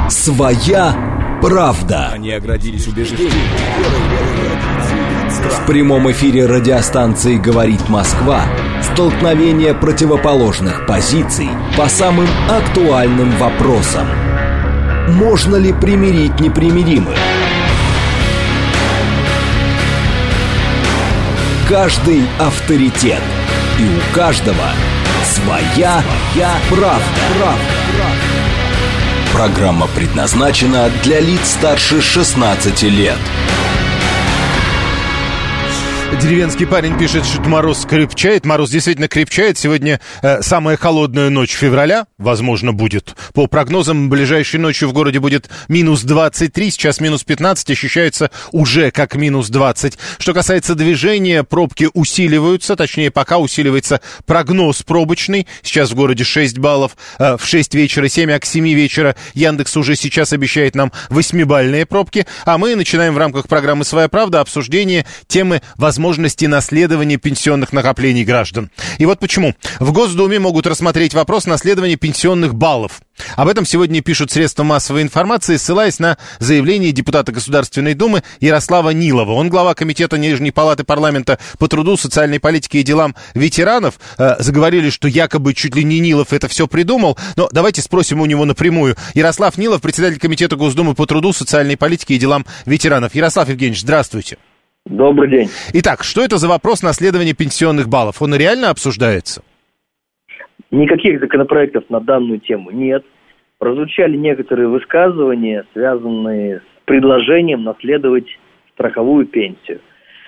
Своя правда. Они оградились убеждением. В прямом эфире радиостанции «Говорит Москва» столкновение противоположных позиций по самым актуальным вопросам. Можно ли примирить непримиримых? Каждый авторитет. И у каждого своя правда. Программа предназначена для лиц старше 16 лет. Деревенский парень пишет, что мороз крепчает. Мороз действительно крепчает. Сегодня самая холодная ночь февраля, возможно, будет. По прогнозам, ближайшей ночью в городе будет минус 23, сейчас минус 15, ощущается уже как минус 20. Что касается движения, пробки усиливаются, точнее, пока усиливается прогноз пробочный. Сейчас в городе 6 баллов, в 6 вечера, 7, а к 7 вечера Яндекс уже сейчас обещает нам 8-бальные пробки. А мы начинаем в рамках программы «Своя правда» обсуждение темы возможности наследования пенсионных накоплений граждан. И вот почему. В Госдуме могут рассмотреть вопрос наследования пенсионных баллов. Об этом сегодня пишут средства массовой информации, ссылаясь на заявление депутата Государственной Думы Ярослава Нилова. Он глава комитета Нижней палаты парламента по труду, социальной политике и делам ветеранов. Заговорили, что якобы чуть ли не Нилов это все придумал. Но давайте спросим у него напрямую. Ярослав Нилов, председатель комитета Госдумы по труду, социальной политике и делам ветеранов. Ярослав Евгеньевич, здравствуйте. Добрый день. Итак, что это за вопрос наследования пенсионных баллов? Он реально обсуждается? Никаких законопроектов на данную тему нет. Прозвучали некоторые высказывания, связанные с предложением наследовать страховую пенсию.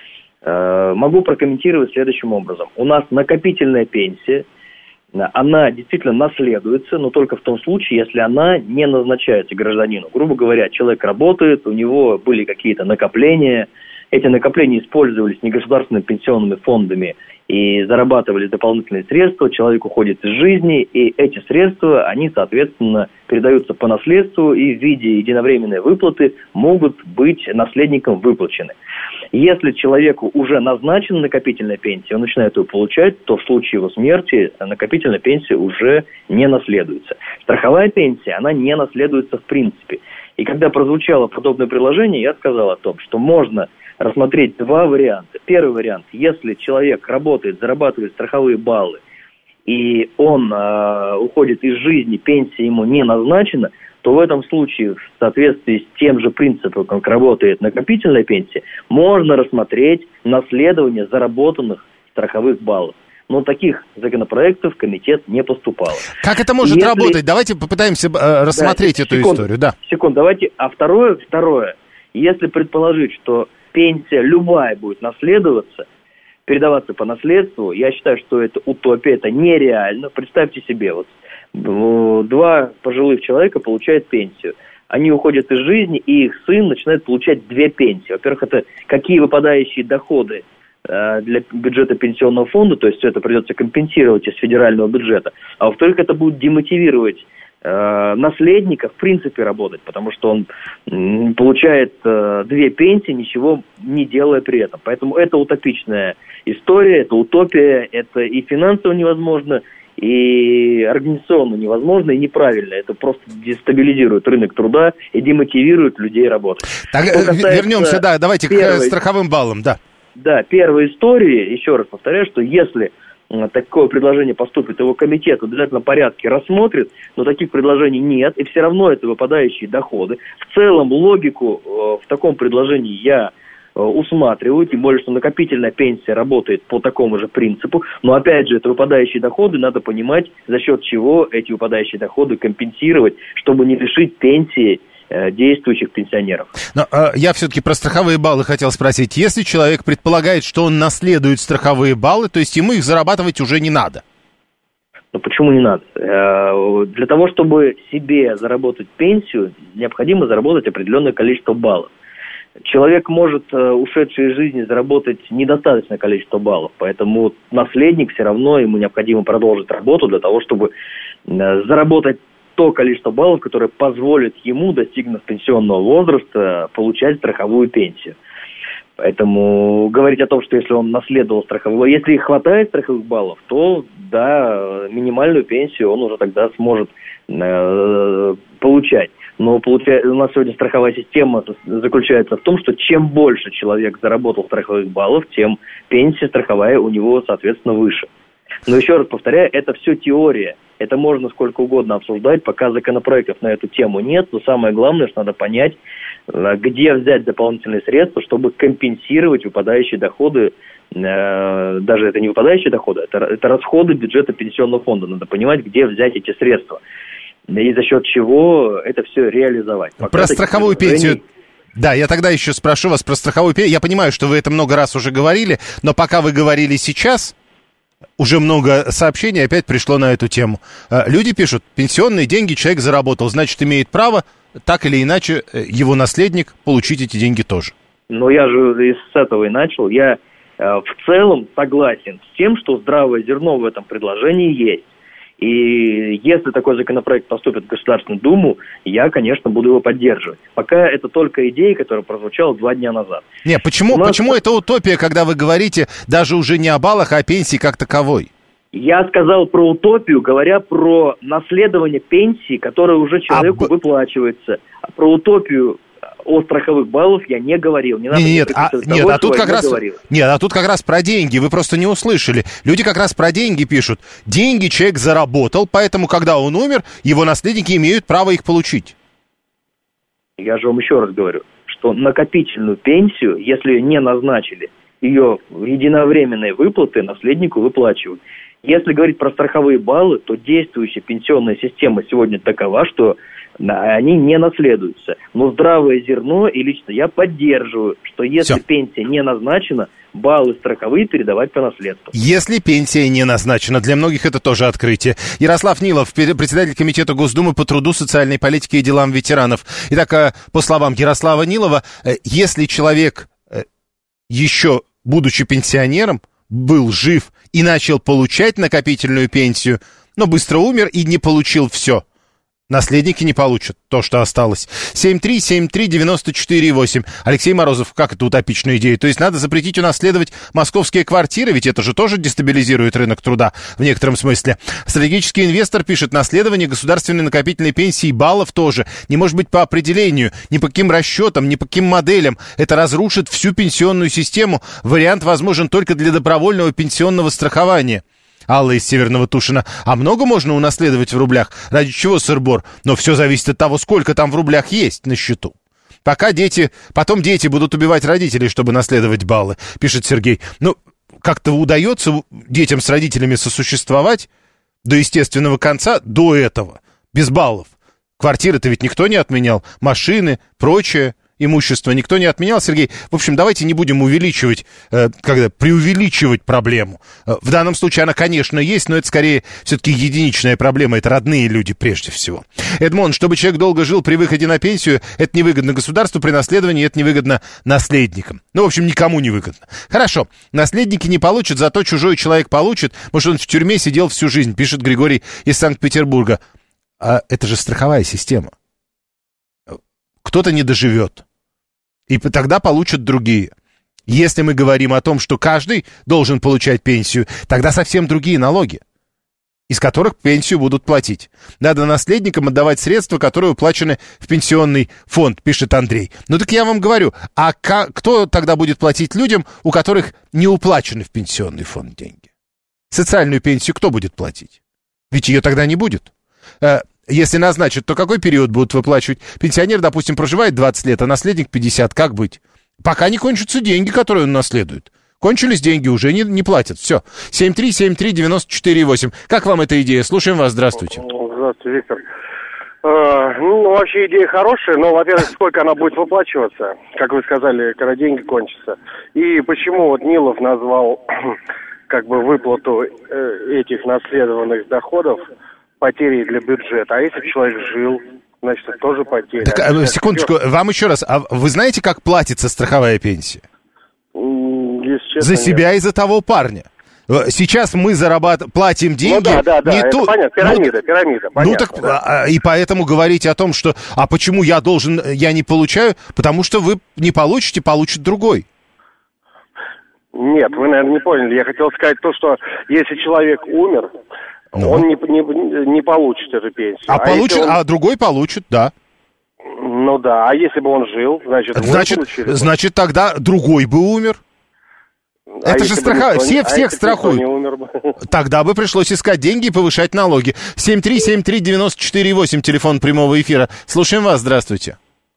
Могу прокомментировать следующим образом. У нас накопительная пенсия, она действительно наследуется, но только в том случае, если она не назначается гражданину. Грубо говоря, человек работает, у него были какие-то накопления, эти накопления использовались негосударственными пенсионными фондами и зарабатывали дополнительные средства, человек уходит из жизни, и эти средства, они, соответственно, передаются по наследству и в виде единовременной выплаты могут быть наследникам выплачены. Если человеку уже назначена накопительная пенсия, он начинает ее получать, то в случае его смерти накопительная пенсия уже не наследуется. Страховая пенсия, она не наследуется в принципе. И когда прозвучало подобное предложение, я сказал о том, что можно рассмотреть два варианта. Первый вариант, если человек работает, зарабатывает страховые баллы, и он уходит из жизни, пенсия ему не назначена, то в этом случае, в соответствии с тем же принципом, как работает накопительная пенсия, можно рассмотреть наследование заработанных страховых баллов. Но таких законопроектов комитет не поступало. Как это может работать? Давайте попытаемся рассмотреть эту историю. Да. Секунду, давайте. А второе, если предположить, что пенсия любая будет наследоваться, передаваться по наследству, я считаю, что это утопия, это нереально. Представьте себе, вот два пожилых человека получают пенсию. Они уходят из жизни, и их сын начинает получать две пенсии. Во-первых, это какие выпадающие доходы для бюджета пенсионного фонда, то есть все это придется компенсировать из федерального бюджета. А во-вторых, это будет демотивировать наследника в принципе работать, потому что он получает две пенсии, ничего не делая при этом. Поэтому это утопичная история, это утопия, это и финансово невозможно, и организационно невозможно, и неправильно. Это просто дестабилизирует рынок труда и демотивирует людей работать. Так, вернемся, давайте к страховым баллам, да. Да, первая история, еще раз повторяю, что если такое предложение поступит, его комитет в обязательном порядке рассмотрит, но таких предложений нет, и все равно это выпадающие доходы. В целом логику в таком предложении я усматриваю, тем более, что накопительная пенсия работает по такому же принципу, но опять же, это выпадающие доходы, надо понимать, за счет чего эти выпадающие доходы компенсировать, чтобы не лишить пенсии действующих пенсионеров. Но я все-таки про страховые баллы хотел спросить. Если человек предполагает, что он наследует страховые баллы, то есть ему их зарабатывать уже не надо? Ну почему не надо? Для того, чтобы себе заработать пенсию, необходимо заработать определенное количество баллов. Человек может, ушедший из жизни, заработать недостаточное количество баллов, поэтому наследник все равно, ему необходимо продолжить работу для того, чтобы заработать то количество баллов, которое позволит ему, достигнув пенсионного возраста, получать страховую пенсию. Поэтому говорить о том, что если он наследовал страховую, если хватает страховых баллов, то да, минимальную пенсию он уже тогда сможет получать. Но у нас сегодня страховая система заключается в том, что чем больше человек заработал страховых баллов, тем пенсия страховая у него, соответственно, выше. Но еще раз повторяю, это все теория. Это можно сколько угодно обсуждать, пока законопроектов на эту тему нет. Но самое главное, что надо понять, где взять дополнительные средства, чтобы компенсировать выпадающие доходы. Даже это не выпадающие доходы, это расходы бюджета пенсионного фонда. Надо понимать, где взять эти средства. И за счет чего это все реализовать. Про страховую пенсию... Да, я тогда еще спрошу вас про страховую пенсию. Я понимаю, что вы это много раз уже говорили, но пока вы говорили сейчас, уже много сообщений опять пришло на эту тему. Люди пишут, пенсионные деньги человек заработал, значит, имеет право, так или иначе, его наследник получить эти деньги тоже. Но я же с этого и начал. Я в целом согласен с тем, что здравое зерно в этом предложении есть. И если такой законопроект поступит в Государственную Думу, я, конечно, буду его поддерживать. Пока это только идея, которая прозвучала 2 дня назад. Не, почему это утопия, когда вы говорите даже уже не о баллах, а о пенсии как таковой? Я сказал про утопию, говоря про наследование пенсии, которая уже человеку выплачивается. Про утопию о страховых баллах я не говорил. А тут как раз про деньги. Вы просто не услышали. Люди как раз про деньги пишут. Деньги человек заработал, поэтому, когда он умер, его наследники имеют право их получить. Я же вам еще раз говорю, что накопительную пенсию, если ее не назначили, ее единовременные выплаты наследнику выплачивают. Если говорить про страховые баллы, то действующая пенсионная система сегодня такова, что они не наследуются. Но здравое зерно, и лично я поддерживаю, что если пенсия не назначена, баллы страховые передавать по наследству. Если пенсия не назначена, для многих это тоже открытие. Ярослав Нилов, председатель комитета Госдумы по труду, социальной политике и делам ветеранов. Итак, по словам Ярослава Нилова, если человек, еще будучи пенсионером, был жив и начал получать накопительную пенсию, но быстро умер и не получил все, наследники не получат то, что осталось. 7373948. Алексей Морозов, как это утопичная идея? То есть надо запретить унаследовать московские квартиры, ведь это же тоже дестабилизирует рынок труда в некотором смысле. Стратегический инвестор пишет, наследование государственной накопительной пенсии и баллов тоже не может быть по определению, ни по каким расчетам, ни по каким моделям. Это разрушит всю пенсионную систему. Вариант возможен только для добровольного пенсионного страхования. Алла из Северного Тушина. А много можно унаследовать в рублях? Ради чего сыр-бор? Но все зависит от того, сколько там в рублях есть на счету. Потом дети будут убивать родителей, чтобы наследовать баллы, пишет Сергей. Ну, как-то удается детям с родителями сосуществовать до естественного конца, до этого, без баллов. Квартиры-то ведь никто не отменял, машины, прочее. Имущество никто не отменял, Сергей. В общем, давайте не будем преувеличивать проблему. В данном случае она, конечно, есть, но это скорее все-таки единичная проблема. Это родные люди прежде всего. Эдмон, чтобы человек долго жил при выходе на пенсию, это невыгодно государству, при наследовании это невыгодно наследникам. Ну, в общем, никому не выгодно. Хорошо, наследники не получат, зато чужой человек получит. Может, он в тюрьме сидел всю жизнь, пишет Григорий из Санкт-Петербурга. А это же страховая система. Кто-то не доживет. И тогда получат другие. Если мы говорим о том, что каждый должен получать пенсию, тогда совсем другие налоги, из которых пенсию будут платить. Надо наследникам отдавать средства, которые уплачены в пенсионный фонд, пишет Андрей. Ну так я вам говорю, а кто тогда будет платить людям, у которых не уплачены в пенсионный фонд деньги? Социальную пенсию кто будет платить? Ведь ее тогда не будет. Если назначат, то какой период будут выплачивать? Пенсионер, допустим, проживает 20 лет, а наследник 50. Как быть? Пока не кончатся деньги, которые он наследует. Кончились деньги, уже не платят. Все. 7373948. Как вам эта идея? Слушаем вас. Здравствуйте. Здравствуйте, Виктор. Вообще идея хорошая, но, во-первых, сколько она будет выплачиваться, как вы сказали, когда деньги кончатся. И почему вот Нилов назвал выплату этих наследованных доходов потери для бюджета. А если человек жил, значит, это тоже потеря. Так, секундочку, вам еще раз. А вы знаете, как платится страховая пенсия? Честно, за себя и за того парня. Сейчас мы платим деньги. Ну да, это понятно, пирамида. Понятно, и поэтому говорите о том, что, а почему я не получаю, потому что вы не получите, получит другой. Нет, вы, наверное, не поняли. Я хотел сказать то, что если человек умер, он не получит эту пенсию. А другой получит, да. Ну да, а если бы он жил, значит тогда другой бы умер. Это же всех страхуют. Тогда бы пришлось искать деньги и повышать налоги. 7373948, телефон прямого эфира. Слушаем вас, здравствуйте.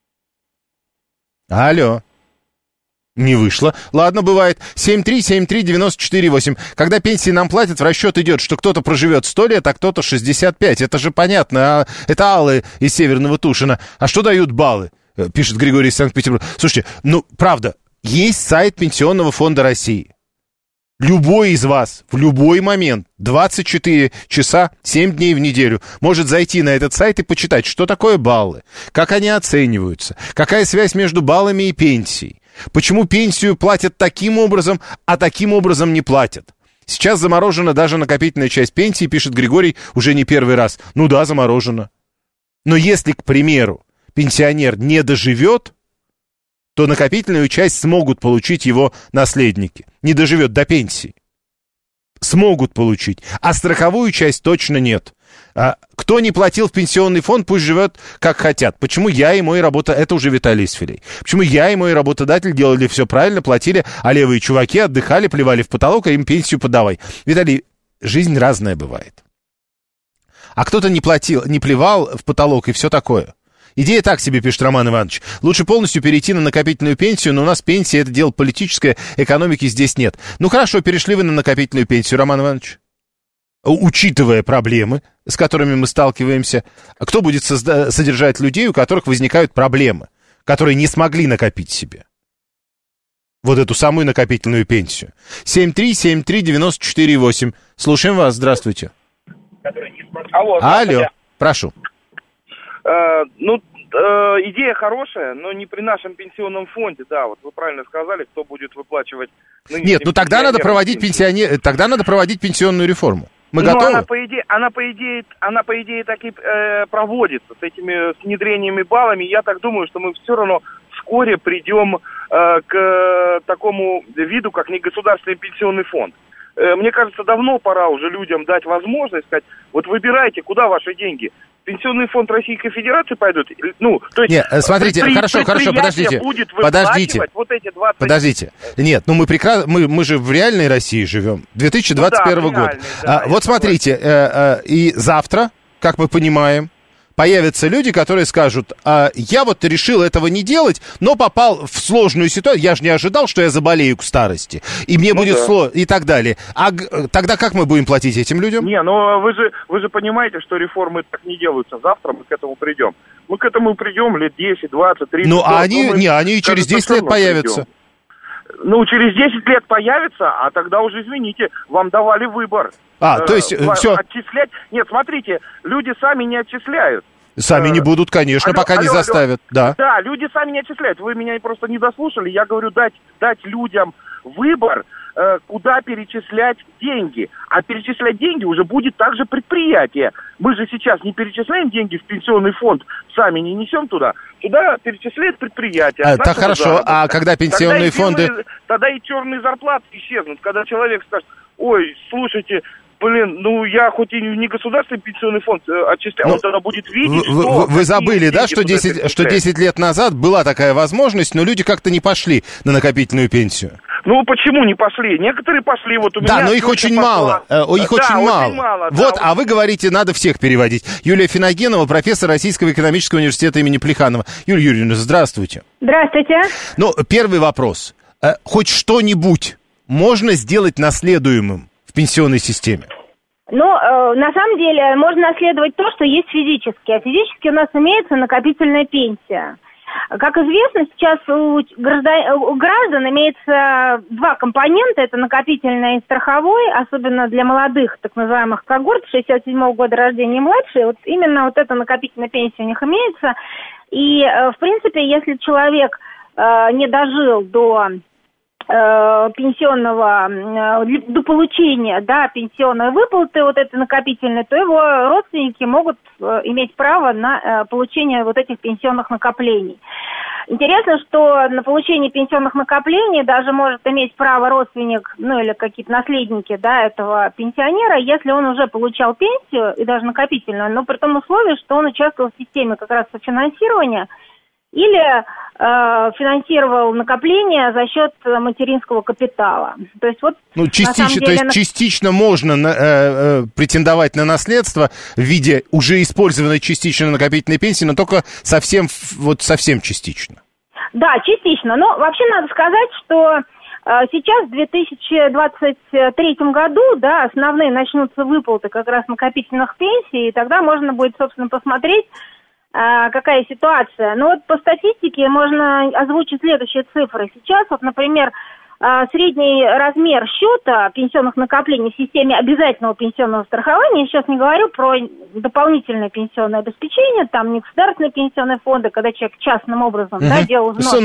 Алло. Не вышло. Ладно, бывает. 7373948. Когда пенсии нам платят, в расчет идет, что кто-то проживет 100 лет, а кто-то 65. Это же понятно. Это Аллы из Северного Тушина. А что дают баллы? Пишет Григорий из Санкт-Петербурга. Слушайте, правда, есть сайт Пенсионного фонда России. Любой из вас в любой момент, 24 часа, 7 дней в неделю, может зайти на этот сайт и почитать, что такое баллы, как они оцениваются, какая связь между баллами и пенсией, почему пенсию платят таким образом, а таким образом не платят. Сейчас заморожена даже накопительная часть пенсии, пишет Григорий, уже не первый раз. Ну да, заморожена. Но если, к примеру, пенсионер не доживет, то накопительную часть смогут получить его наследники. Не доживет до пенсии. Смогут получить. А страховую часть точно нет. Кто не платил в пенсионный фонд, пусть живет как хотят. Почему я и мой работодатель... Это уже Виталий из Филей. Почему я и мой работодатель делали все правильно, платили, а левые чуваки отдыхали, плевали в потолок, а им пенсию подавай. Виталий, жизнь разная бывает. А кто-то не платил, не плевал в потолок и все такое. Идея так себе, пишет Роман Иванович. Лучше полностью перейти на накопительную пенсию, но у нас пенсия — это дело политическое, экономики здесь нет. Ну хорошо, перешли вы на накопительную пенсию, Роман Иванович. Учитывая проблемы, с которыми мы сталкиваемся, кто будет содержать людей, у которых возникают проблемы, которые не смогли накопить себе вот эту самую накопительную пенсию? 7373948. Слушаем вас, здравствуйте. Алло, прошу. Идея хорошая, но не при нашем пенсионном фонде, да, вот вы правильно сказали, кто будет выплачивать. Нет, тогда надо проводить тогда надо проводить пенсионную реформу. Мы готовы? Она по идее так и проводится с этими внедрениями баллами. Я так думаю, что мы все равно вскоре придем к такому виду, как негосударственный пенсионный фонд. Мне кажется, давно пора уже людям дать возможность сказать, вот выбирайте, куда ваши деньги. Пенсионный фонд Российской Федерации пойдут? То есть... Нет, смотрите, хорошо, подождите. Вот эти 20... Подождите. Нет, мы же в реальной России живем. 2021 год. Да, вот смотрите, и завтра, как мы понимаем, появятся люди, которые скажут, я вот решил этого не делать, но попал в сложную ситуацию, я же не ожидал, что я заболею к старости, и мне будет сложно, и так далее. А тогда как мы будем платить этим людям? Вы же понимаете, что реформы так не делаются. Завтра мы к этому придем. Мы к этому придем лет 10, 20, 30. Они через 10 лет появятся. Через 10 лет появятся, а тогда уже, извините, вам давали выбор. То есть все. Отчислять? Нет, смотрите, люди сами не отчисляют. Сами не будут, конечно, пока не заставят. Да, люди сами не отчисляют. Вы меня просто не дослушали. Я говорю, дать людям выбор, куда перечислять деньги. А перечислять деньги уже будет также предприятие. Мы же сейчас не перечисляем деньги в пенсионный фонд, сами не несем туда. Туда перечисляет предприятие. Так хорошо, заработка. А когда пенсионные фонды... Тогда и черные зарплаты исчезнут. Когда человек скажет, ой, слушайте... я хоть и не государственный пенсионный фонд отчисляю, он тогда будет видеть, Вы забыли, да, что 10 лет назад была такая возможность, но люди как-то не пошли на накопительную пенсию? Почему не пошли? Некоторые пошли, вот у меня... Да, но их очень мало. Очень мало. Вот, а вы говорите, надо всех переводить. Юлия Финогенова, профессор Российского экономического университета имени Плеханова. Юлия Юрьевна, здравствуйте. Здравствуйте. Первый вопрос. Хоть что-нибудь можно сделать наследуемым в пенсионной системе? На самом деле, можно наследовать то, что есть физически. А физически у нас имеется накопительная пенсия. Как известно, сейчас у граждан имеется два компонента. Это накопительный и страховой, особенно для молодых, так называемых когорт, 67-го года рождения и младше. Вот именно вот эта накопительная пенсия у них имеется. И, в принципе, если человек не дожил до пенсионного, до получения, пенсионной выплаты вот этой накопительной, то его родственники могут иметь право на получение вот этих пенсионных накоплений. Интересно, что на получение пенсионных накоплений даже может иметь право родственник, или какие-то наследники, этого пенсионера, если он уже получал пенсию, и даже накопительную, но при том условии, что он участвовал в системе как раз софинансирования, или финансировал накопление за счет материнского капитала. То есть вот частично можно претендовать на наследство в виде уже использованной частично накопительной пенсии, но только совсем частично. Да, частично. Но вообще надо сказать, что сейчас в 2023 году, да, основные начнутся выплаты как раз накопительных пенсий, и тогда можно будет, собственно, посмотреть, какая ситуация. Ну вот по статистике можно озвучить следующие цифры. Сейчас, вот, например, средний размер счета пенсионных накоплений в системе обязательного пенсионного страхования, я сейчас не говорю про дополнительное пенсионное обеспечение, там не государственные пенсионные фонды, когда человек частным образом делал взнос.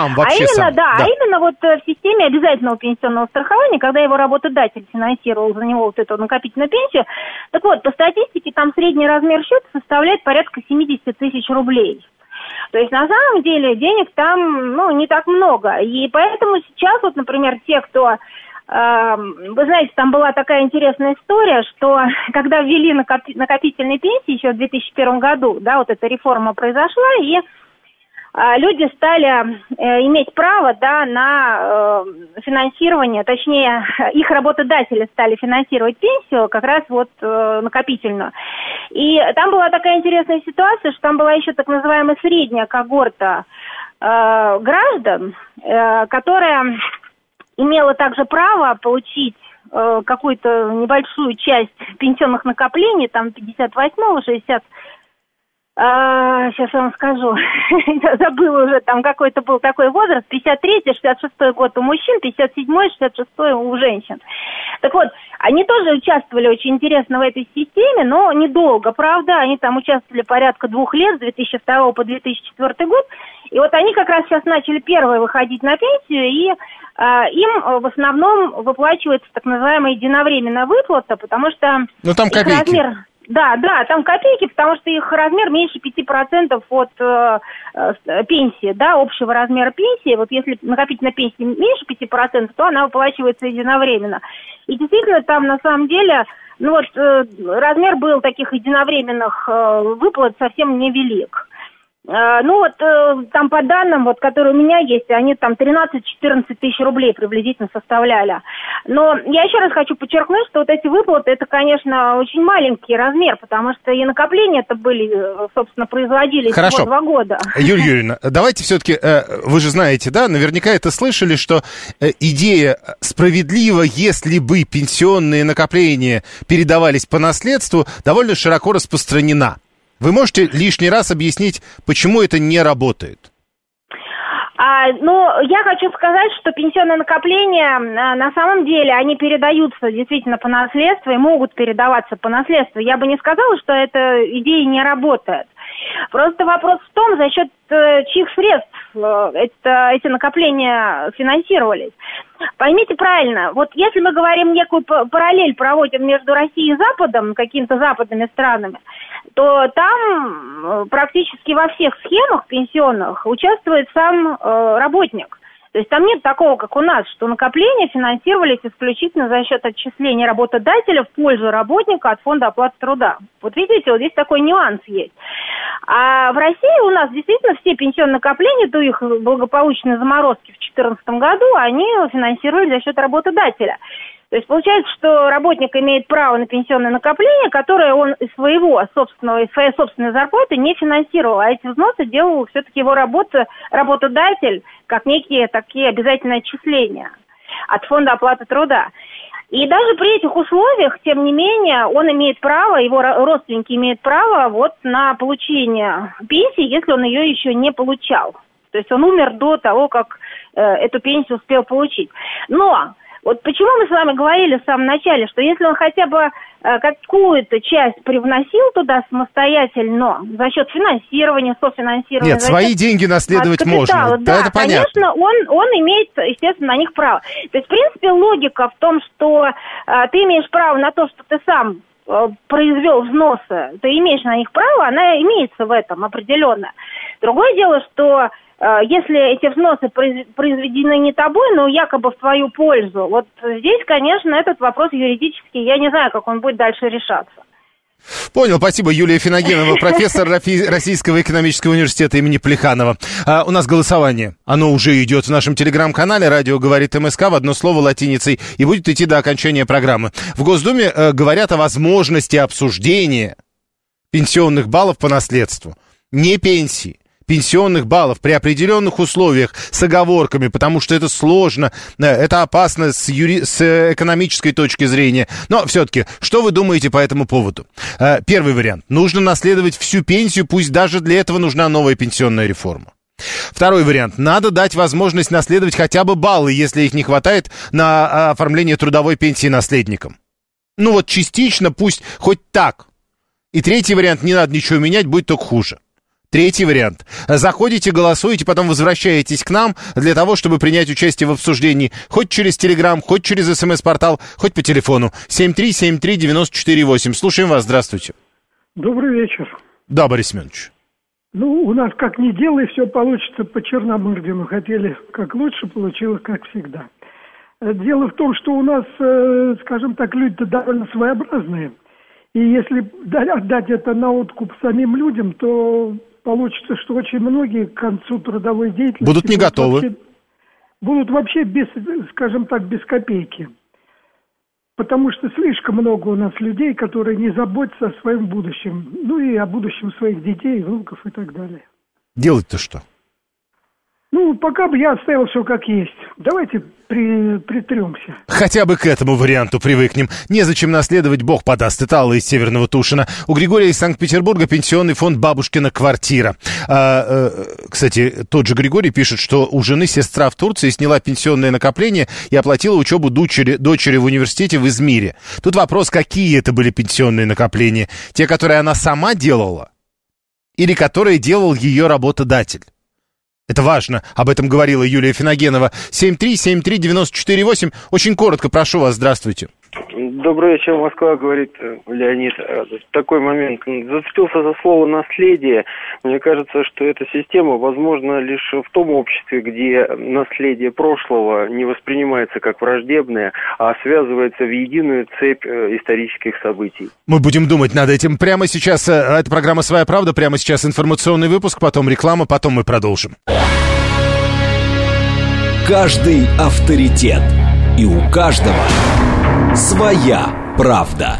Именно вот в системе обязательного пенсионного страхования, когда его работодатель финансировал за него вот эту накопительную пенсию. Так вот, по статистике там средний размер счета составляет порядка 70 тысяч рублей. То есть, на самом деле, денег там, не так много. И поэтому сейчас, вот, например, те, кто... вы знаете, там была такая интересная история, что когда ввели накопительные пенсии еще в 2001 году, да, вот эта реформа произошла, и люди стали иметь право, да, на финансирование, точнее, их работодатели стали финансировать пенсию как раз вот накопительную. И там была такая интересная ситуация, что там была еще так называемая средняя когорта граждан, которая имела также право получить какую-то небольшую часть пенсионных накоплений, там 58-го, 60. Сейчас я вам скажу, забыла уже, там какой-то был такой возраст, 53-й, 66-й год у мужчин, 57-й, 66-й у женщин. Так вот, они тоже участвовали очень интересно в этой системе, но недолго, правда, они там участвовали порядка 2 лет, с 2002 по 2004 год, и вот они как раз сейчас начали первые выходить на пенсию, и им в основном выплачивается так называемая единовременная выплата, потому что там их размер... Да, там копейки, потому что их размер меньше 5% от пенсии, да, общего размера пенсии. Вот если накопительная пенсия меньше 5%, то она выплачивается единовременно. И действительно, там на самом деле, размер был таких единовременных выплат совсем невелик. Там по данным, которые у меня есть, они там 13-14 тысяч рублей приблизительно составляли. Но я еще раз хочу подчеркнуть, что вот эти выплаты, это, конечно, очень маленький размер, потому что и накопления это были, собственно, производились всего 2 года. Юлия Юрьевна, давайте все-таки, вы же знаете, да, наверняка это слышали, что идея справедлива, если бы пенсионные накопления передавались по наследству, довольно широко распространена. Вы можете лишний раз объяснить, почему это не работает? Я хочу сказать, что пенсионные накопления, на самом деле, они передаются действительно по наследству и могут передаваться по наследству. Я бы не сказала, что эта идея не работает. Просто вопрос в том, за счет чьих средств эти накопления финансировались. Поймите правильно, вот если мы говорим некую параллель проводим между Россией и Западом, какими-то западными странами, то там практически во всех схемах пенсионных участвует сам работник. То есть там нет такого, как у нас, что накопления финансировались исключительно за счет отчисления работодателя в пользу работника от фонда оплаты труда. Вот видите, вот здесь такой нюанс есть. А в России у нас действительно все пенсионные накопления, до их благополучной заморозки в 2014 году, они финансировались за счет работодателя. То есть получается, что работник имеет право на пенсионное накопление, которое он из своей собственной зарплаты не финансировал, а эти взносы делал все-таки его работодатель, как некие такие обязательные отчисления от фонда оплаты труда. И даже при этих условиях, тем не менее, он имеет право, его родственники имеют право на получение пенсии, если он ее еще не получал. То есть он умер до того, как эту пенсию успел получить. Но вот почему мы с вами говорили в самом начале, что если он хотя бы какую-то часть привносил туда самостоятельно за счет финансирования, софинансирования... Нет, свои деньги наследовать можно. Да, это конечно, он имеет, естественно, на них право. То есть, в принципе, логика в том, что ты имеешь право на то, что ты сам произвел взносы, ты имеешь на них право, она имеется в этом определенно. Другое дело, что если эти взносы произведены не тобой, но якобы в твою пользу, вот здесь, конечно, этот вопрос юридический, я не знаю, как он будет дальше решаться. Понял, спасибо. Юлия Финогенова, профессор Российского экономического университета имени Плеханова. У нас голосование. Оно уже идет в нашем телеграм-канале «Радио говорит МСК» в одно слово латиницей и будет идти до окончания программы. В Госдуме говорят о возможности обсуждения пенсионных баллов по наследству. Не пенсии. Пенсионных баллов при определенных условиях с оговорками, потому что это сложно, это опасно с экономической точки зрения. Но все-таки, что вы думаете по этому поводу? Первый вариант. Нужно наследовать всю пенсию, пусть даже для этого нужна новая пенсионная реформа. Второй вариант. Надо дать возможность наследовать хотя бы баллы, если их не хватает на оформление трудовой пенсии наследникам. Ну вот частично, пусть хоть так. И третий вариант. Не надо ничего менять, будет только хуже. Третий вариант. Заходите, голосуете, потом возвращаетесь к нам для того, чтобы принять участие в обсуждении. Хоть через Телеграм, хоть через СМС-портал, хоть по телефону. 7373948. Слушаем вас. Здравствуйте. Добрый вечер. Да, Борис Семенович. Ну, у нас как ни делай, все получится по Черномырдину. Хотели как лучше, получилось как всегда. Дело в том, что у нас, скажем так, люди-то довольно своеобразные. И если отдать это на откуп самим людям, то получится, что очень многие к концу трудовой деятельности будут не готовы. Будут вообще без, скажем так, без копейки. Потому что слишком много у нас людей, которые не заботятся о своем будущем. Ну и о будущем своих детей, внуков и так далее. Делать-то что? Ну, пока бы я оставил все как есть. Давайте притремся. Хотя бы к этому варианту привыкнем. Незачем наследовать, Бог подаст. Это Алла из Северного Тушина. У Григория из Санкт-Петербурга пенсионный фонд «Бабушкина квартира». Кстати, тот же Григорий пишет, что у жены сестра в Турции сняла пенсионное накопление и оплатила учебу дочери в университете в Измире. Тут вопрос, какие это были пенсионные накопления? Те, которые она сама делала? Или которые делал ее работодатель? Это важно, об этом говорила Юлия Финогенова. 7373948. Очень коротко, прошу вас, здравствуйте. Добрый вечер, Москва, говорит Леонид. Такой момент. Зацепился за слово «наследие». Мне кажется, что эта система возможна лишь в том обществе, где наследие прошлого не воспринимается как враждебное, а связывается в единую цепь исторических событий. Мы будем думать над этим. Прямо сейчас, это программа «Своя правда», прямо сейчас информационный выпуск, потом реклама, потом мы продолжим. Каждый авторитет. И у каждого своя правда.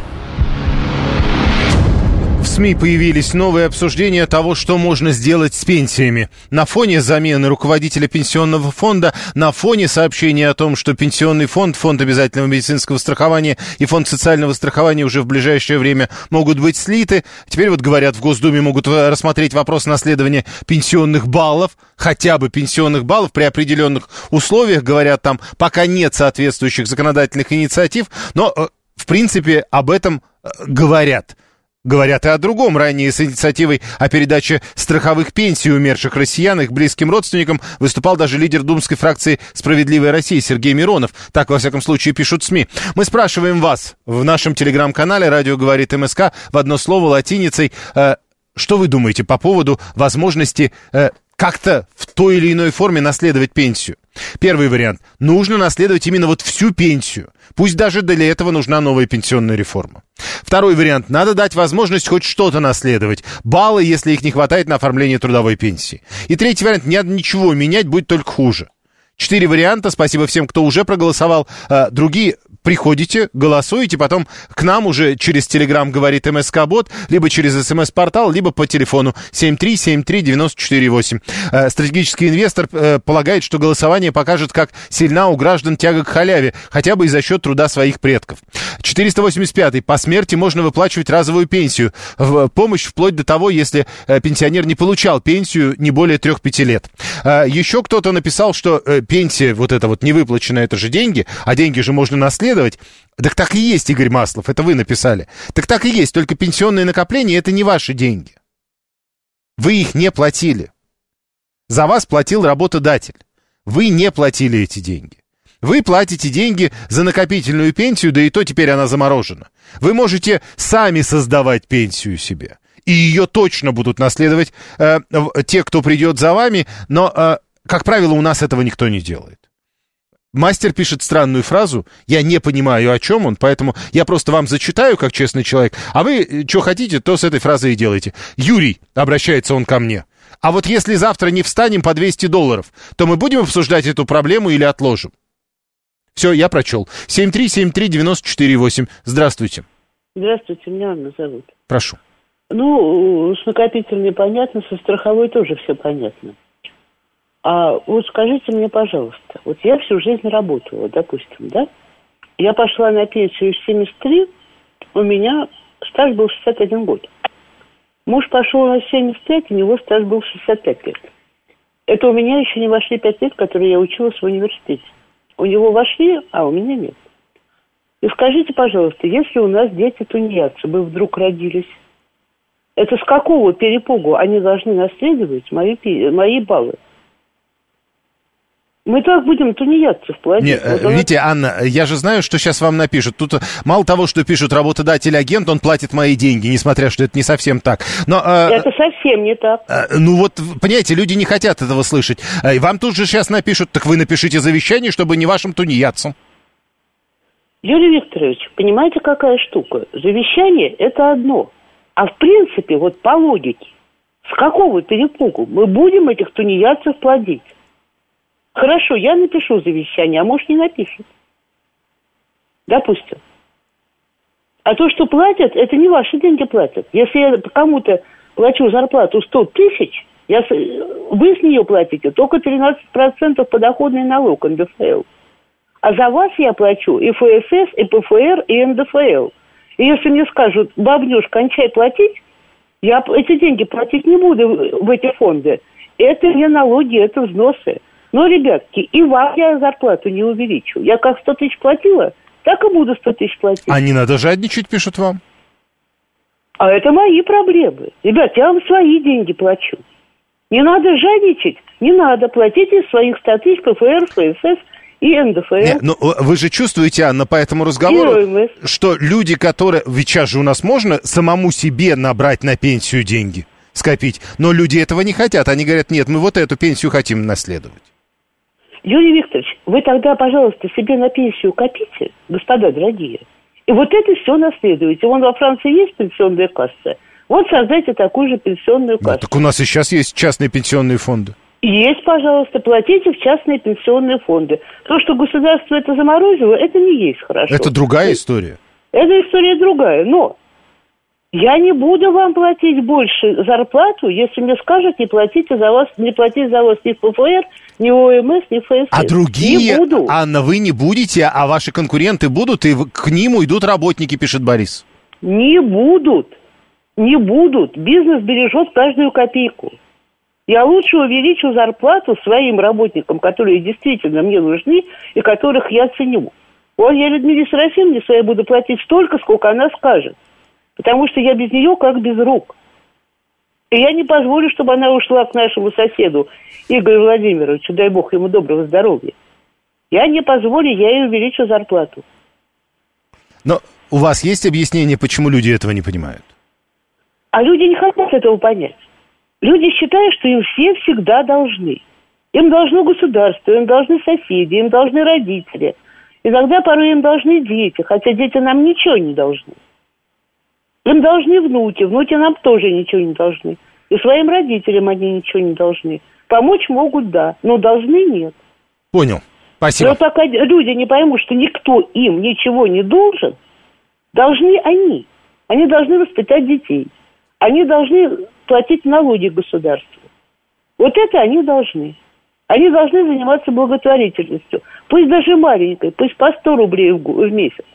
В СМИ появились новые обсуждения того, что можно сделать с пенсиями. На фоне замены руководителя пенсионного фонда, на фоне сообщения о том, что пенсионный фонд, фонд обязательного медицинского страхования и фонд социального страхования уже в ближайшее время могут быть слиты. Теперь вот говорят, в Госдуме могут рассмотреть вопрос наследования пенсионных баллов, хотя бы пенсионных баллов при определенных условиях. Говорят, там пока нет соответствующих законодательных инициатив, но в принципе об этом говорят. Говорят и о другом. Ранее с инициативой о передаче страховых пенсий умерших россиян их близким родственникам выступал даже лидер думской фракции «Справедливая Россия» Сергей Миронов. Так, во всяком случае, пишут СМИ. Мы спрашиваем вас в нашем телеграм-канале «Радио говорит МСК» в одно слово латиницей. Что вы думаете по поводу возможности как-то в той или иной форме наследовать пенсию? Первый вариант. Нужно наследовать именно вот всю пенсию. Пусть даже для этого нужна новая пенсионная реформа. Второй вариант. Надо дать возможность хоть что-то наследовать. Баллы, если их не хватает на оформление трудовой пенсии. И третий вариант. Не надо ничего менять, будет только хуже. 4 варианта. Спасибо всем, кто уже проголосовал. Другие приходите, голосуете, потом к нам уже через Телеграм говорит МСК-бот, либо через СМС-портал, либо по телефону 7373948. Стратегический инвестор полагает, что голосование покажет, как сильна у граждан тяга к халяве, хотя бы и за счет труда своих предков. 485-й. По смерти можно выплачивать разовую пенсию. Помощь вплоть до того, если пенсионер не получал пенсию не более 3-5 лет. Еще кто-то написал, что пенсия, вот это вот невыплаченная, это же деньги, а деньги же можно наследовать. Так и есть, Игорь Маслов, это вы написали. Так и есть, только пенсионные накопления — это не ваши деньги. Вы их не платили. За вас платил работодатель. Вы не платили эти деньги. Вы платите деньги за накопительную пенсию, да и то теперь она заморожена. Вы можете сами создавать пенсию себе. И ее точно будут наследовать те, кто придет за вами, но, как правило, у нас этого никто не делает. Мастер пишет странную фразу, я не понимаю, о чем он, поэтому я просто вам зачитаю, как честный человек, а вы, что хотите, то с этой фразой и делайте. Юрий, обращается он ко мне, а вот если завтра не встанем по $200, то мы будем обсуждать эту проблему или отложим? Все, я прочел. 7373948. Здравствуйте. Здравствуйте, меня Анна зовут. Прошу. Ну, с накопительной понятно, со страховой тоже все понятно. А вот скажите мне, пожалуйста, вот я всю жизнь работала, допустим, да? Я пошла на пенсию в 73, у меня стаж был 61 год. Муж пошел на 75, у него стаж был 65 лет. Это у меня еще не вошли 5 лет, которые я училась в университете. У него вошли, а у меня нет. И скажите, пожалуйста, если у нас дети тунеядцы, мы вдруг родились, это с какого перепугу они должны наследовать мои баллы? Мы так будем тунеядцев платить. Не, вот видите, Анна, я же знаю, что сейчас вам напишут. Тут мало того, что пишут работодатель-агент, он платит мои деньги, несмотря что это не совсем так. Но, это совсем не так. Ну вот, понимаете, люди не хотят этого слышать. И вам тут же сейчас напишут, так вы напишите завещание, чтобы не вашим тунеядцам. Юрий Викторович, понимаете, какая штука? Завещание – это одно. А в принципе, вот по логике, с какого перепугу мы будем этих тунеядцев плодить? Хорошо, я напишу завещание, а муж не напишет. Допустим. А то, что платят, это не ваши деньги платят. Если я кому-то плачу зарплату 100 тысяч, вы с нее платите только 13% подоходный налог НДФЛ. А за вас я плачу и ФСС, и ПФР, и НДФЛ. И если мне скажут, бабнюш, кончай платить, я эти деньги платить не буду в эти фонды. Это не налоги, это взносы. Но, ребятки, и вам я зарплату не увеличу. Я как 100 тысяч платила, так и буду 100 тысяч платить. А не надо жадничать, пишут вам. А это мои проблемы. Ребят, я вам свои деньги плачу. Не надо жадничать, не надо. Платите из своих 100 тысяч ПФР, ФСС и НДФЛ. Нет, ну, вы же чувствуете, Анна, по этому разговору, что люди, которые... Ведь сейчас же у нас можно самому себе набрать на пенсию деньги, скопить. Но люди этого не хотят. Они говорят, нет, мы вот эту пенсию хотим наследовать. Юрий Викторович, вы тогда, пожалуйста, себе на пенсию копите, господа дорогие. И вот это все наследуете. Вон во Франции есть пенсионная касса. Вот создайте такую же пенсионную кассу. Так у нас и сейчас есть частные пенсионные фонды. Есть, пожалуйста, платите в частные пенсионные фонды. То, что государство это заморозило, это не есть хорошо. Это другая история. Эта история другая, но я не буду вам платить больше зарплату, если мне скажут не платить за вас ни в ПФР, ни ОМС, ни ФСС. А другие, не буду. Анна, вы не будете, а ваши конкуренты будут, и к ним уйдут работники, пишет Борис. Не будут. Не будут. Бизнес бережет каждую копейку. Я лучше увеличу зарплату своим работникам, которые действительно мне нужны и которых я ценю. Вот я Людмиле Серафимовне своей буду платить столько, сколько она скажет. Потому что я без нее как без рук. И я не позволю, чтобы она ушла к нашему соседу Игорю Владимировичу, дай бог ему доброго здоровья. Я не позволю, я ей увеличу зарплату. Но у вас есть объяснение, почему люди этого не понимают? А люди не хотят этого понять. Люди считают, что им все всегда должны. Им должно государство, им должны соседи, им должны родители. Иногда порой им должны дети, хотя дети нам ничего не должны. Им должны внуки нам тоже ничего не должны. И своим родителям они ничего не должны. Помочь могут, да, но должны нет. Понял, спасибо. Но пока люди не поймут, что никто им ничего не должен, должны они. Они должны воспитать детей. Они должны платить налоги государству. Вот это они должны. Они должны заниматься благотворительностью. Пусть даже маленькой, пусть по 100 рублей в месяц.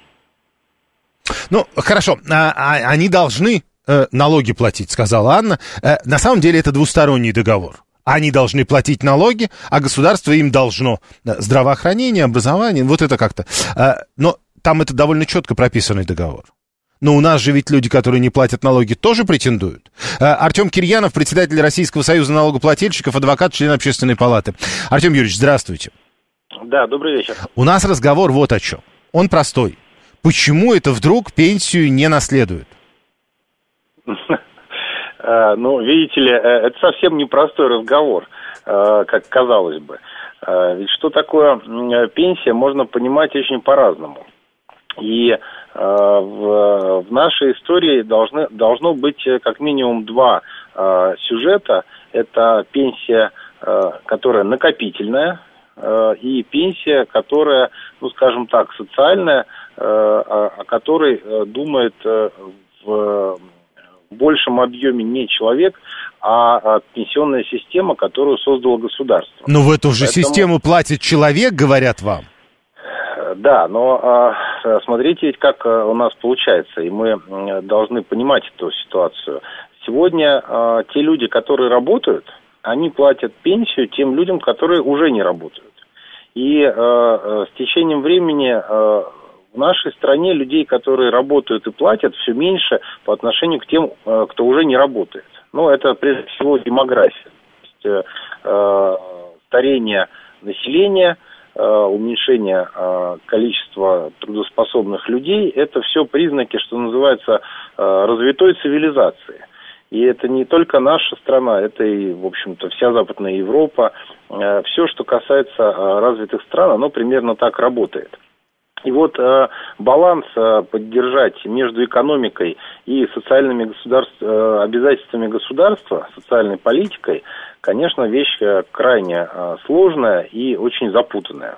Ну, хорошо, они должны налоги платить, сказала Анна. На самом деле это двусторонний договор. Они должны платить налоги, а государство им должно здравоохранение, образование, вот это как-то. Но там это довольно четко прописанный договор. Но у нас же ведь люди, которые не платят налоги, тоже претендуют. Артем Кирьянов, председатель Российского союза налогоплательщиков, адвокат, член Общественной палаты. Артем Юрьевич, здравствуйте. Да, добрый вечер. У нас разговор вот о чем. Он простой. Почему это вдруг пенсию не наследуют? Ну, видите ли, это совсем непростой разговор, как казалось бы. Ведь что такое пенсия, можно понимать очень по-разному. И в нашей истории должно быть как минимум два сюжета. Это пенсия, которая накопительная, и пенсия, которая, ну, скажем так, социальная, о которой думает в большем объеме не человек, а пенсионная система, которую создало государство. Но в эту же систему платит человек, говорят вам? Да, но смотрите, ведь как у нас получается, и мы должны понимать эту ситуацию. Сегодня те люди, которые работают, они платят пенсию тем людям, которые уже не работают. И с течением времени в нашей стране людей, которые работают и платят, все меньше по отношению к тем, кто уже не работает. Ну, это прежде всего демография. То есть, старение населения, уменьшение количества трудоспособных людей, это все признаки, что называется, развитой цивилизации. И это не только наша страна, это и, в общем-то, вся Западная Европа. Все, что касается развитых стран, оно примерно так работает. И вот баланс поддержать между экономикой и социальными обязательствами государства, социальной политикой, конечно, вещь крайне сложная и очень запутанная.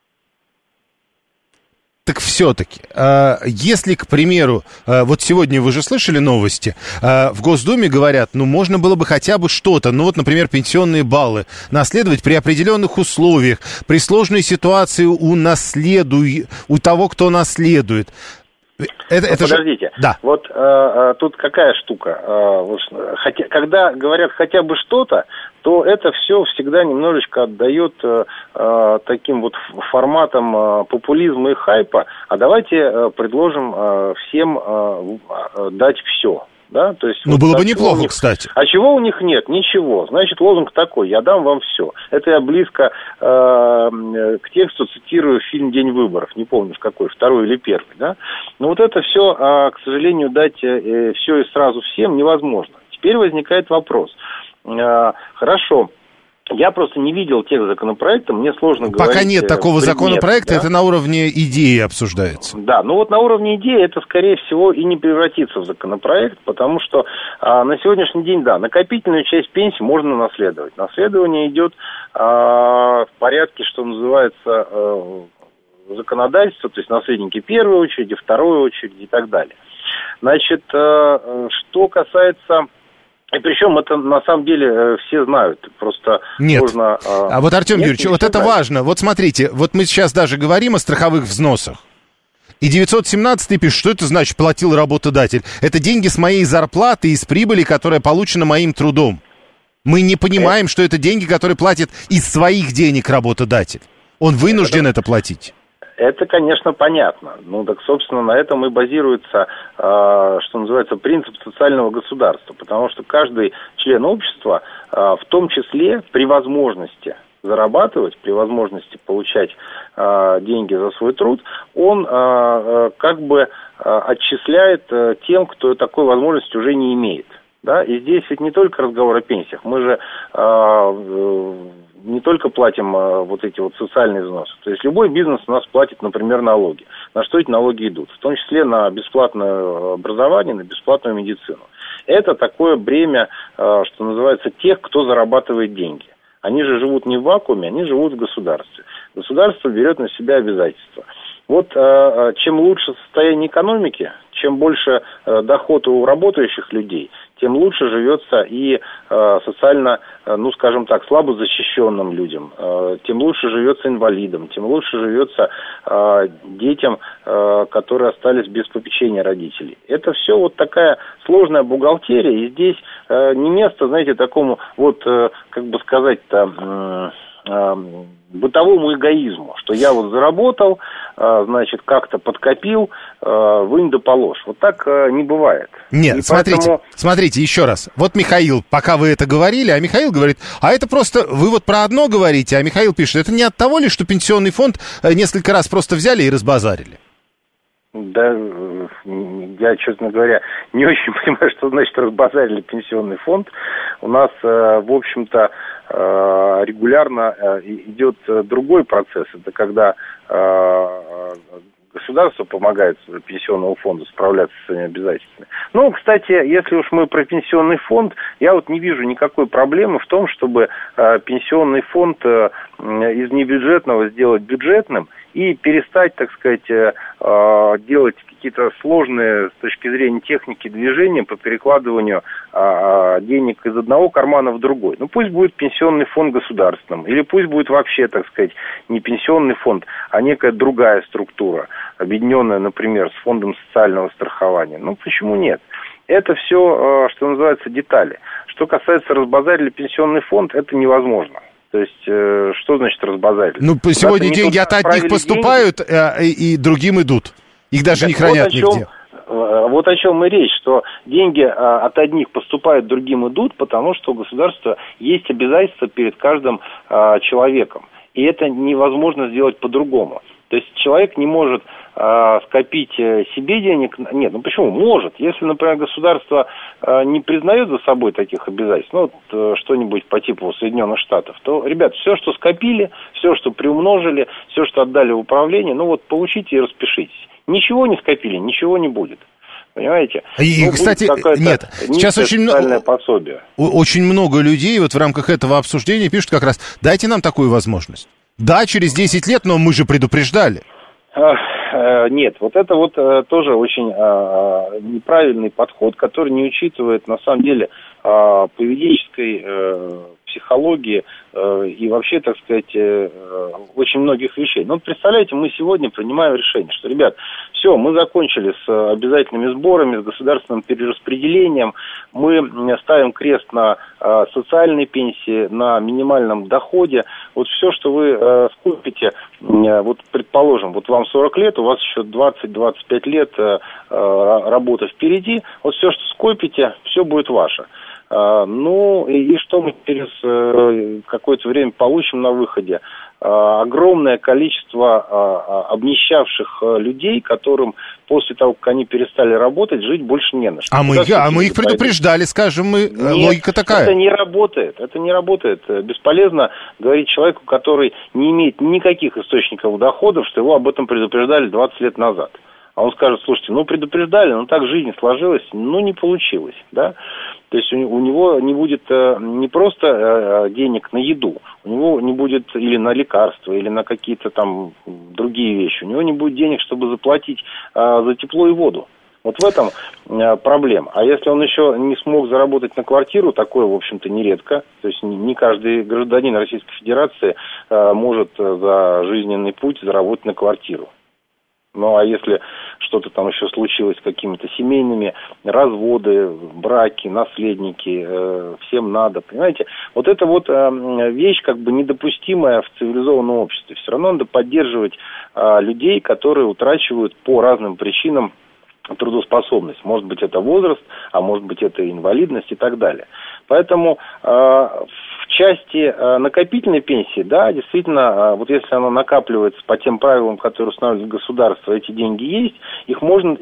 Так все-таки, если, к примеру, вот сегодня вы же слышали новости, в Госдуме говорят, ну, можно было бы хотя бы что-то, ну, вот, например, пенсионные баллы наследовать при определенных условиях, при сложной ситуации у того, кто наследует. Подождите, Да. Вот тут какая штука, когда говорят хотя бы что-то, то это все всегда немножечко отдает таким вот форматом популизма и хайпа, а давайте предложим всем дать все. Да? То есть, ну, вот, было бы неплохо, кстати. А чего у них нет? Ничего. Значит, лозунг такой: я дам вам все. Это я близко к тексту цитирую фильм «День выборов». Не помню, какой, второй или первый. Да? Но вот это все, к сожалению, дать все и сразу всем невозможно. Теперь возникает вопрос. Хорошо. Я просто не видел тех законопроектов, мне сложно говорить. Пока нет такого законопроекта, да? Это на уровне идеи обсуждается. Да, ну вот на уровне идеи это, скорее всего, и не превратится в законопроект, потому что на сегодняшний день, да, накопительную часть пенсии можно наследовать. Наследование идет в порядке, что называется, законодательства, то есть наследники первой очереди, второй очереди и так далее. Значит, что касается... И причем это на самом деле все знают, просто нет. Можно... А вот, Артем Юрьевич, вот это важно. Вот смотрите, вот мы сейчас даже говорим о страховых взносах. И 917 пишет, что это значит платил работодатель? Это деньги с моей зарплаты и с прибыли, которая получена моим трудом. Мы не понимаем, что это деньги, которые платит из своих денег работодатель. Он вынужден это платить. Это, конечно, понятно. Ну, так, собственно, на этом и базируется, что называется, принцип социального государства. Потому что каждый член общества, в том числе при возможности зарабатывать, при возможности получать деньги за свой труд, он как бы отчисляет тем, кто такой возможности уже не имеет. Да? И здесь ведь не только разговор о пенсиях. Мы же... не только платим вот эти вот социальные взносы. То есть любой бизнес у нас платит, например, налоги. На что эти налоги идут? В том числе на бесплатное образование, на бесплатную медицину. Это такое бремя, что называется, тех, кто зарабатывает деньги. Они же живут не в вакууме, они живут в государстве. Государство берет на себя обязательства. Вот чем лучше состояние экономики, чем больше доход у работающих людей, тем лучше живется и социально, ну, скажем так, слабо защищенным людям, тем лучше живется инвалидам, тем лучше живется детям, которые остались без попечения родителей. Это все вот такая сложная бухгалтерия, и здесь не место, знаете, такому вот, как бы сказать-то... бытовому эгоизму, что я вот заработал, значит, как-то подкопил, вынь да положь. Вот так не бывает. Нет, и смотрите, еще раз. Вот Михаил, пока вы это говорили, а Михаил говорит, а это просто, вы вот про одно говорите, а Михаил пишет, это не от того ли, что пенсионный фонд несколько раз просто взяли и разбазарили? Да, я, честно говоря, не очень понимаю, что значит разбазарили пенсионный фонд. У нас, в общем-то, регулярно идет другой процесс. Это когда государство помогает пенсионному фонду справляться с своими обязательствами. Ну, кстати, если уж мы про пенсионный фонд, я вот не вижу никакой проблемы в том, чтобы пенсионный фонд из небюджетного сделать бюджетным и перестать, так сказать, делать какие-то сложные с точки зрения техники движения по перекладыванию денег из одного кармана в другой. Ну, пусть будет пенсионный фонд государственным, или пусть будет вообще, так сказать, не пенсионный фонд, а некая другая структура, объединенная, например, с фондом социального страхования. Ну, почему нет? Это все, что называется, детали. Что касается разбазарили пенсионный фонд, это невозможно. То есть, что значит разбазарили? Ну, сегодня деньги от одних поступают, и другим идут. Их даже не хранят нигде. Вот о чем и речь, что деньги от одних поступают, другим идут, потому что у государства есть обязательства перед каждым человеком. И это невозможно сделать по-другому. То есть человек не может скопить себе денег. Нет, ну почему? Может. Если, например, государство не признает за собой таких обязательств, ну вот что-нибудь по типу Соединенных Штатов, то, ребят, все, что скопили, все, что приумножили, все, что отдали в управление, ну вот получите и распишитесь. Ничего не скопили, ничего не будет. Понимаете? И, кстати, нет, сейчас очень много людей вот в рамках этого обсуждения пишут как раз, дайте нам такую возможность. Да, через 10 лет, но мы же предупреждали. Нет, вот это вот тоже очень неправильный подход, который не учитывает, на самом деле, поведенческой психологии и вообще, так сказать, очень многих вещей. Ну, представляете, мы сегодня принимаем решение, что, ребят, все, мы закончили с обязательными сборами, с государственным перераспределением, мы ставим крест на социальной пенсии, на минимальном доходе. Вот все, что вы скупите, вот предположим, вот вам 40 лет, у вас еще 20-25 лет работы впереди, вот все, что скопите, все будет ваше. Ну, и что мы через какое-то время получим на выходе? Огромное количество обнищавших людей, которым после того, как они перестали работать, жить больше не на что. А мы их предупреждали, скажем, Нет, логика такая. Это не работает. Бесполезно говорить человеку, который не имеет никаких источников доходов, что его об этом предупреждали 20 лет назад. А он скажет, слушайте, ну предупреждали, но так жизнь сложилась, ну не получилось, да. То есть у него не будет не просто денег на еду, у него не будет или на лекарства, или на какие-то там другие вещи, у него не будет денег, чтобы заплатить за тепло и воду. Вот в этом проблема. А если он еще не смог заработать на квартиру, такое, в общем-то, нередко. То есть не каждый гражданин Российской Федерации может за жизненный путь заработать на квартиру. Ну, а если что-то там еще случилось с какими-то семейными, разводы, браки, наследники, всем надо, понимаете? Вот это вот вещь как бы недопустимая в цивилизованном обществе. Все равно надо поддерживать людей, которые утрачивают по разным причинам трудоспособность. Может быть, это возраст, а может быть, это инвалидность и так далее. Поэтому в части накопительной пенсии, да, действительно, вот если она накапливается по тем правилам, которые устанавливает государство, эти деньги есть, их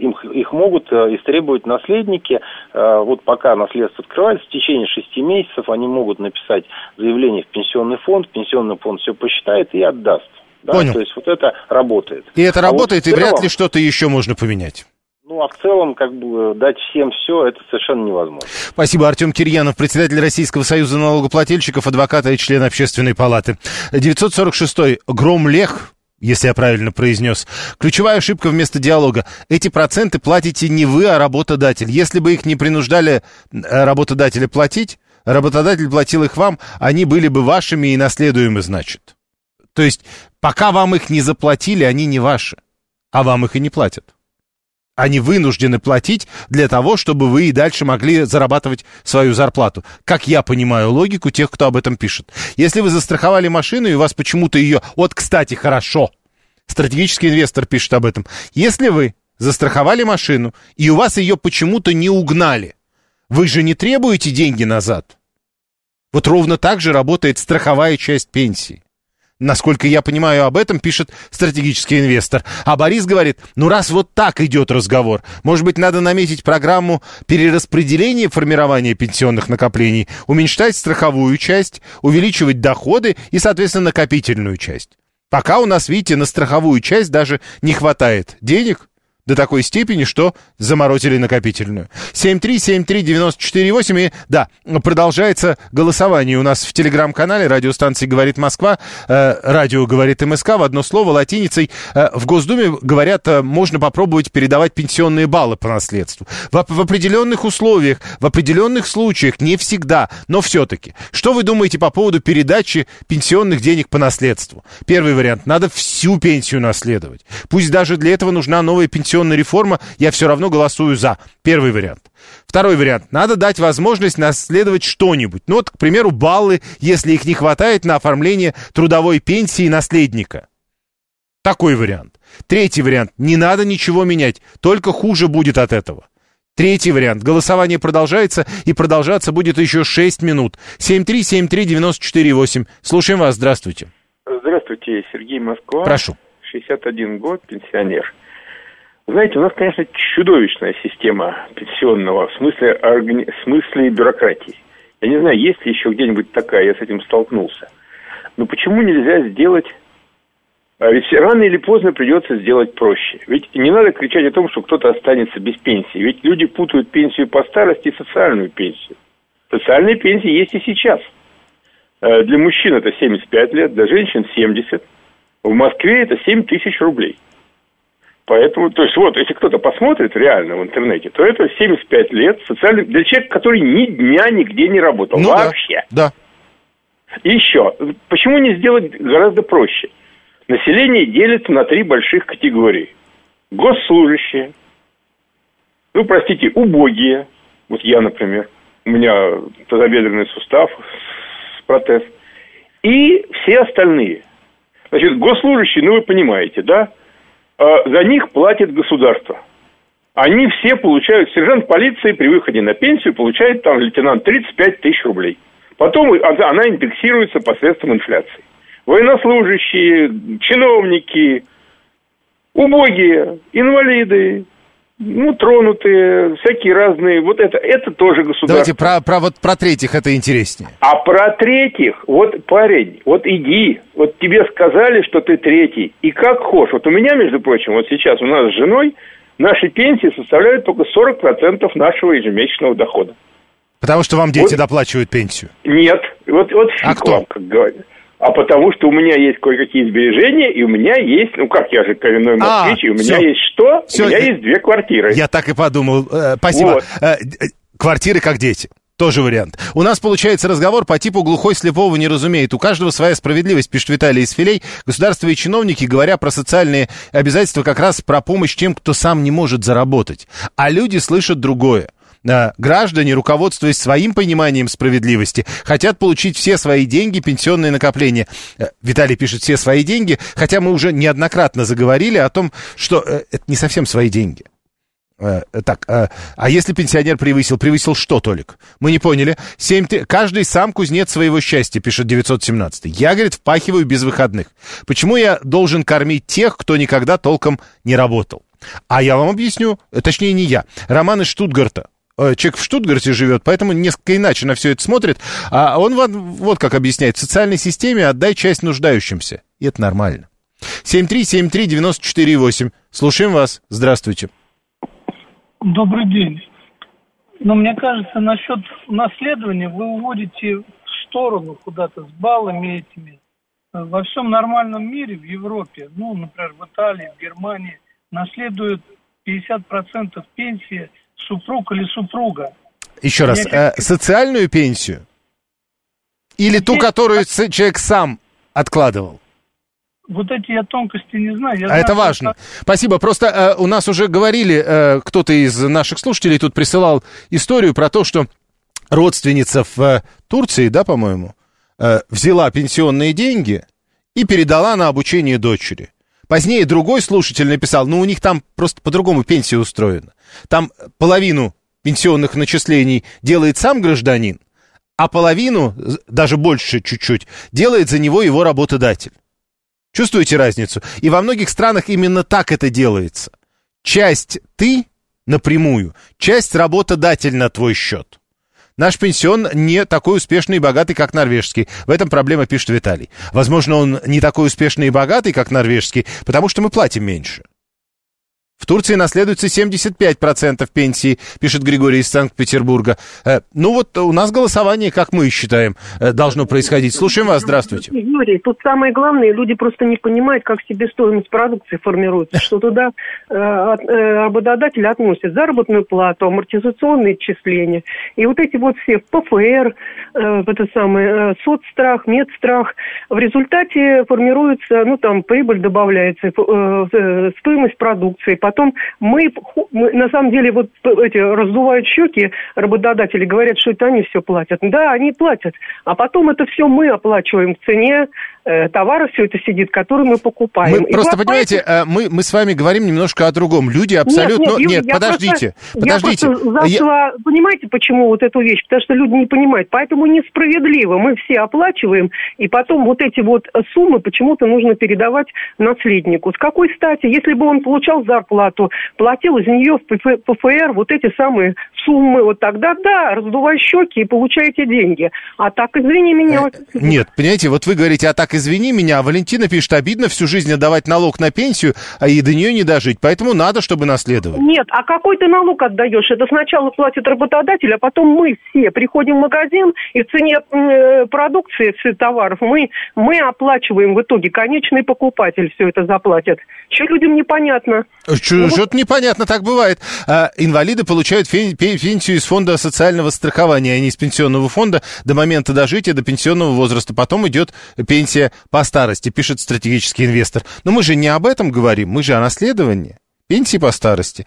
могут истребовать наследники. Вот пока наследство открывается, в течение 6 месяцев они могут написать заявление в пенсионный фонд все посчитает и отдаст. Да? Понял. То есть вот это работает. И это работает, и вряд ли что-то еще можно поменять. Ну, а в целом, как бы, дать всем все, это совершенно невозможно. Спасибо. Артем Кирьянов, председатель Российского союза налогоплательщиков, адвокат и член Общественной палаты. 946-й. Громлех, если я правильно произнес. Ключевая ошибка вместо диалога. Эти проценты платите не вы, а работодатель. Если бы их не принуждали работодателя платить, работодатель платил их вам, они были бы вашими и наследуемы, значит. То есть, пока вам их не заплатили, они не ваши, а вам их и не платят. Они вынуждены платить для того, чтобы вы и дальше могли зарабатывать свою зарплату. Как я понимаю логику тех, кто об этом пишет. Если вы застраховали машину, и у вас почему-то ее... Вот, кстати, хорошо. Стратегический инвестор пишет об этом. Если вы застраховали машину, и у вас ее почему-то не угнали, вы же не требуете деньги назад. Вот ровно так же работает страховая часть пенсии. Насколько я понимаю, об этом пишет стратегический инвестор. А Борис говорит, раз вот так идет разговор, может быть, надо наметить программу перераспределения формирования пенсионных накоплений, уменьшать страховую часть, увеличивать доходы и, соответственно, накопительную часть. Пока у нас, видите, на страховую часть даже не хватает денег до такой степени, что заморозили накопительную. 7373948. И, да, продолжается голосование у нас в телеграм-канале радиостанции «Говорит Москва», радио «Говорит МСК», в одно слово, латиницей. В Госдуме, говорят, можно попробовать передавать пенсионные баллы по наследству. В определенных условиях, в определенных случаях, не всегда, но все-таки. Что вы думаете по поводу передачи пенсионных денег по наследству? Первый вариант. Надо всю пенсию наследовать. Пусть даже для этого нужна новая пенсионная реформа, я все равно голосую за. Первый вариант. Второй вариант. Надо дать возможность наследовать что-нибудь. К примеру, баллы, если их не хватает на оформление трудовой пенсии наследника. Такой вариант. Третий вариант. Не надо ничего менять, только хуже будет от этого. Третий вариант. Голосование продолжается, и продолжаться будет еще 6 минут. 7373948. Слушаем вас. Здравствуйте. Здравствуйте, Сергей, Москва. Прошу. 61 год, пенсионер. Знаете, у нас, конечно, чудовищная система пенсионного в смысле бюрократии. Я не знаю, есть ли еще где-нибудь такая, я с этим столкнулся. Но почему нельзя сделать... Ведь рано или поздно придется сделать проще. Ведь не надо кричать о том, что кто-то останется без пенсии. Ведь люди путают пенсию по старости и социальную пенсию. Социальные пенсии есть и сейчас. Для мужчин это 75 лет, для женщин 70. В Москве это 7 тысяч рублей. Поэтому, то есть, если кто-то посмотрит реально в интернете, то это 75 лет социальный для человека, который ни дня нигде не работал. Вообще. Да. И еще, почему не сделать гораздо проще? Население делится на 3 больших категории. Госслужащие, убогие. Вот я, например, у меня тазобедренный сустав, протез. И все остальные. Значит, госслужащие, вы понимаете, да? За них платит государство. Они все получают, сержант полиции при выходе на пенсию получает лейтенант 35 тысяч рублей. Потом она индексируется посредством инфляции. Военнослужащие, чиновники, убогие, инвалиды, тронутые, всякие разные. Это тоже государство. Давайте про третьих это интереснее. А про третьих, парень, иди, тебе сказали, что ты третий, и как хочешь. У меня, между прочим, сейчас у нас с женой наши пенсии составляют только 40% нашего ежемесячного дохода. Потому что вам дети доплачивают пенсию? Нет, а кто? Вам, как говорят. А потому что у меня есть кое-какие сбережения, и у меня есть, я же коренной москвич, и у меня есть что? У меня есть 2 квартиры. Я так и подумал. Спасибо. Квартиры как дети. Тоже вариант. У нас получается разговор по типу глухой слепого не разумеет. У каждого своя справедливость, пишет Виталий из Филей. Государство и чиновники, говоря про социальные обязательства, как раз про помощь тем, кто сам не может заработать. А люди слышат другое. Граждане, руководствуясь своим пониманием справедливости, хотят получить все свои деньги, пенсионные накопления. Виталий пишет «все свои деньги», хотя мы уже неоднократно заговорили о том, что это не совсем свои деньги. А если пенсионер превысил что, Толик? Мы не поняли. Каждый сам кузнец своего счастья, пишет 917. Я, говорит, впахиваю без выходных. Почему я должен кормить тех, кто никогда толком не работал? А я вам объясню, точнее не я. Роман из Штутгарта. Человек в Штутгарте живет, поэтому несколько иначе на все это смотрит. А он вот как объясняет. В социальной системе отдай часть нуждающимся. И это нормально. 7373948. Слушаем вас. Здравствуйте. Добрый день. Мне кажется, насчет наследования вы уводите в сторону куда-то с баллами этими. Во всем нормальном мире, в Европе, например, в Италии, в Германии, наследуют 50% пенсии супруг или супруга. Еще раз, социальную пенсию? Или ту, которую человек сам откладывал? Эти я тонкости не знаю. Это важно. Спасибо. Просто у нас уже говорили, кто-то из наших слушателей тут присылал историю про то, что родственница в Турции, да, по-моему, взяла пенсионные деньги и передала на обучение дочери. Позднее другой слушатель написал, у них там просто по-другому пенсия устроена. Там половину пенсионных начислений делает сам гражданин, а половину, даже больше чуть-чуть, делает за него его работодатель. Чувствуете разницу? И во многих странах именно так это делается. Часть ты напрямую, часть работодатель на твой счет. Наш пенсион не такой успешный и богатый, как норвежский. В этом проблема, пишет Виталий. Возможно, он не такой успешный и богатый, как норвежский, потому что мы платим меньше. В Турции наследуется 75% пенсии, пишет Григорий из Санкт-Петербурга. Ну вот у нас голосование, как мы считаем, должно происходить. Слушаем вас, здравствуйте. Юрий, тут самое главное, люди просто не понимают, как себестоимость продукции формируется, что туда работодатель относит заработную плату, амортизационные отчисления. И вот эти вот все ПФР, соцстрах, медстрах, в результате формируется, прибыль добавляется, стоимость продукции. Потом мы на самом деле, раздувают щеки работодатели, говорят, что это они все платят. Да, они платят. А потом это все мы оплачиваем в цене товара, все это сидит, который мы покупаем. Понимаете, мы с вами говорим немножко о другом. Люди абсолютно... Нет, подождите. Понимаете, почему вот эту вещь? Потому что люди не понимают. Поэтому несправедливо. Мы все оплачиваем, и потом вот эти вот суммы почему-то нужно передавать наследнику. С какой стати? Если бы он получал зарплату, платил из нее в ПФР вот эти самые суммы, вот тогда, да, раздувай щеки и получаете деньги. А так, извини меня... Нет, понимаете, вот вы говорите, а так, извини меня, а Валентина пишет, обидно всю жизнь отдавать налог на пенсию, а и до нее не дожить, поэтому надо, чтобы наследовали. Нет, а какой ты налог отдаешь? Это сначала платит работодатель, а потом мы все приходим в магазин, и в цене продукции, товаров мы оплачиваем в итоге, конечный покупатель все это заплатит. Что людям непонятно? Что-то непонятно, так бывает. Инвалиды получают пенсию из фонда социального страхования, а не из пенсионного фонда до момента дожития, до пенсионного возраста. Потом идет пенсия по старости, пишет стратегический инвестор. Но мы же не об этом говорим, мы же о наследовании. Пенсии по старости.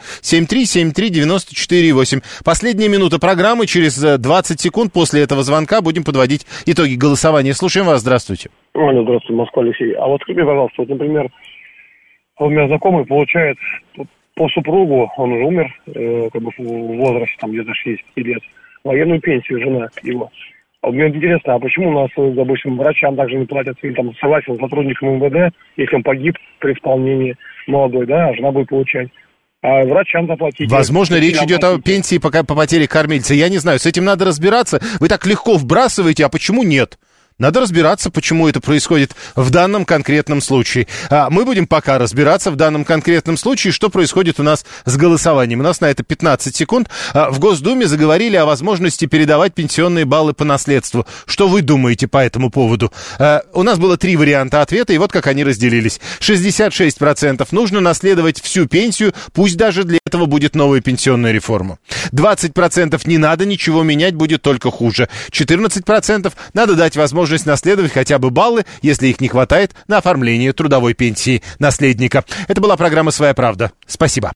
7373948. Последняя минута программы. Через 20 секунд после этого звонка будем подводить итоги голосования. Слушаем вас. Здравствуйте. Алло, здравствуйте, Москва, Алексей. А вот скажи, пожалуйста, вот, например, у меня знакомый получает по супругу, он уже умер, в возрасте, где-то 60 лет, военную пенсию, жена его. А мне интересно, а почему у нас, допустим, врачам также не платят, или согласен сотрудникам МВД, если он погиб при исполнении молодой, да, а жена будет получать. А врачам заплатить. Возможно, речь идет о пенсии по потере кормильца. Я не знаю, с этим надо разбираться. Вы так легко вбрасываете, а почему нет? Надо разбираться, почему это происходит в данном конкретном случае. Мы будем пока разбираться в данном конкретном случае, что происходит у нас с голосованием. У нас на это 15 секунд. В Госдуме заговорили о возможности передавать пенсионные баллы по наследству. Что вы думаете по этому поводу? У нас было 3 варианта ответа, и вот как они разделились. 66% нужно наследовать всю пенсию, пусть даже для этого будет новая пенсионная реформа. 20% не надо ничего менять, будет только хуже. 14% надо дать возможность наследовать хотя бы баллы, если их не хватает, на оформление трудовой пенсии наследника. Это была программа «Своя правда». Спасибо.